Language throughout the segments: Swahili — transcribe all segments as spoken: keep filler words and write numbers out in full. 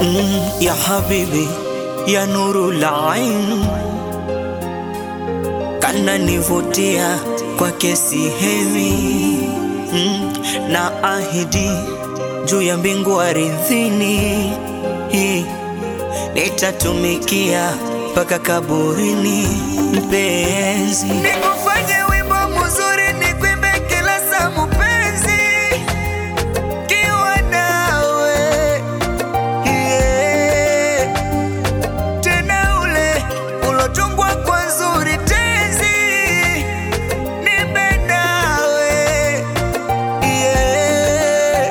mm, ya habibi ya nurul ain, kana nivutia kwa kesi hevi mm, na ahidi juu ya mbingu ardhini, nitatumikia mpaka kaburini. Mpenzi, nikufanye wimbo mzuri, nikwimbe kila saa mpenzi, kiwa nawe yeah. Tena ule ulotungwa kwa nzuri tenzi, nipe nawe yeah.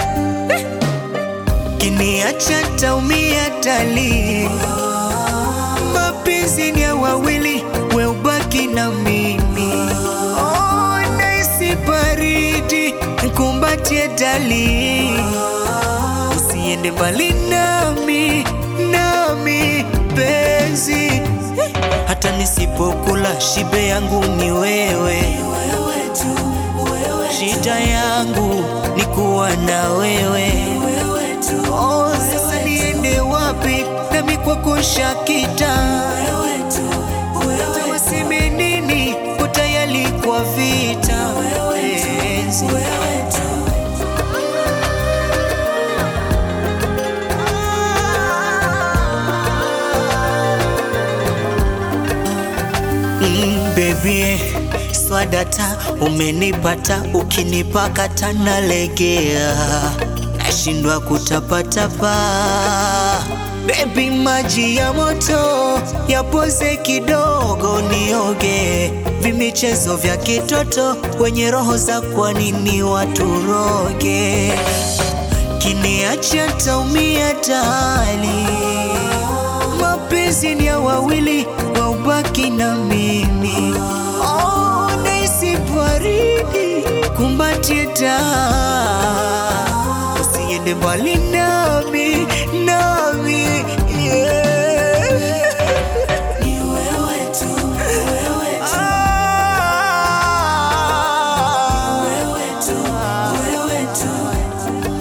Kiniacha taumia tali, mapenzi ni ya wawili, we ubaki na mimi. Oh, naisi baridi, nikumbatie dali, usiende mbali nami, nami penzi. Hata nisipokula shibe yangu ni wewe, shida yangu ni kuwa na wewe. Oh, sasa niende wapi nami kwako shakita, waseme nini utayali kwa vita penzi. Mm, baby swadata umenipata, ukinipakata nalegea, nashindwa kutapatapa. Baby maji ya moto yapoze kidogo, nioge vimichezo vya kitoto, wenye roho za kwa nini waturoge. Kiniacha taumia tali, mapenzi ni ya wawili, wa ubaki na mimi. Oh, naisi baridi, kumbatie taa, usiende mbali nami, nami yeah. Ni wewe tu, wewe tu. Ah, ni wewe tu, wewe tu.